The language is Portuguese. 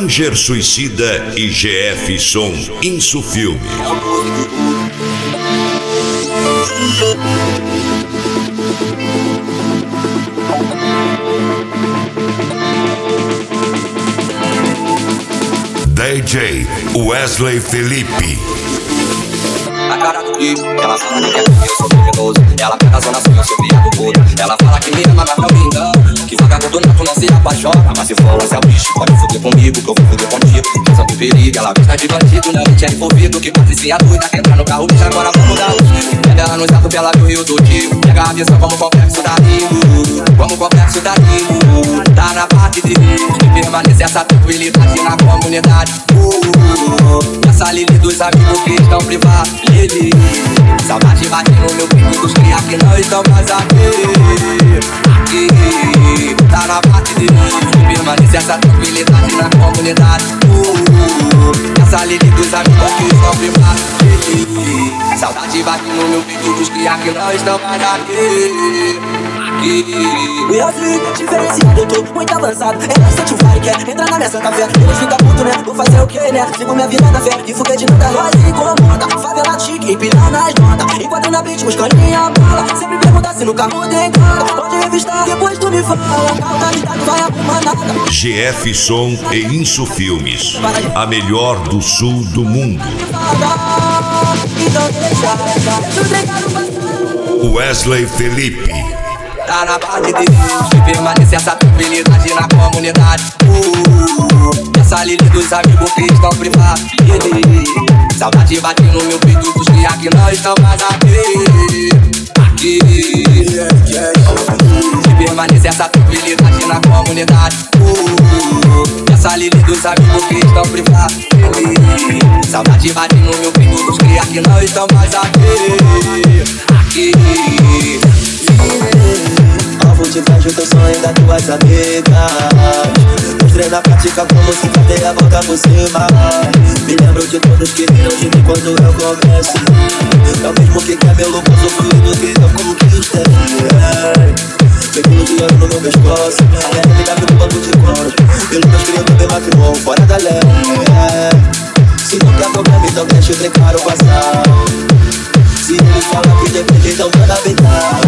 Ranger Suicida e GF Som Insufilme. DJ Wesley Felipe. A cara do Gui, ela fala que quer que eu sou criminoso. Ela pega a zona sul, eu sou viado gordo. Ela fala que me ama, mas não me engana. Que vagabundo nato não se apaixona. Mas se for lança é o bicho, pode foder comigo, que eu vou foder contigo. Visão de perigo, ela gosta de bandido, não é envolvido. Que patricinha doida, entra no carro, bicho, agora vamos dar luz. Pega ela no exato pela do Rio do Rio. Pega a visão como o complexo da Rio. Como o complexo da Rio. Tá na parte de Rio. E permanece essa tranquilidade na comunidade. Essa Lili dos amigos que estão privados. Saudade bate no meu peito dos cria que não estão mais aqui. Aqui, tá na parte de mim. Permanece essa tranquilidade na comunidade. Essa Lili dos amigos que estão privados. Saudade bate no meu peito dos cria que não estão mais aqui. Wesley, diferenciado, eu tô muito avançado. É bastante fire, quer entrar na minha santa fé. Eles ficam puto, né? Vou fazer o que, né? Sigo minha vida na fé, e foguete nada nós incomoda. Favela chique, empilhar nas notas. Enquanto na beat, buscando minha bala. Sempre pergunta se no carro tem cara. Pode revistar, depois tu me fala. Calma, vai arrumar nada. GF Som e Insufilmes, a melhor do sul do mundo. Então deixa Wesley Felipe. Tá na parte de Deus, e permanece essa tranquilidade na comunidade. Essa Lili dos amigos que estão privados. Saudade bate no meu peito dos cria que não estão mais aqui. Aqui, e permanece essa tranquilidade na comunidade. Essa Lili dos amigos que estão privados. Saudade bate no meu peito dos cria que não estão mais aqui. Aqui. Alvo te vejo teu sonho das tuas amigas. Mostrei na prática como se fazer a volta por cima. Me lembro de todos que riram de mim quando eu comecei. É o mesmo que quer meu louco fluido que eu conquistei. Pegulo de ouro no meu pescoço. É ligado no banco de couro. Pelos meus crios do meu macrimon, fora da lei. Se não quer problema, então deixa eu trecar o passar. Se eles falam que depende, então manda beijar.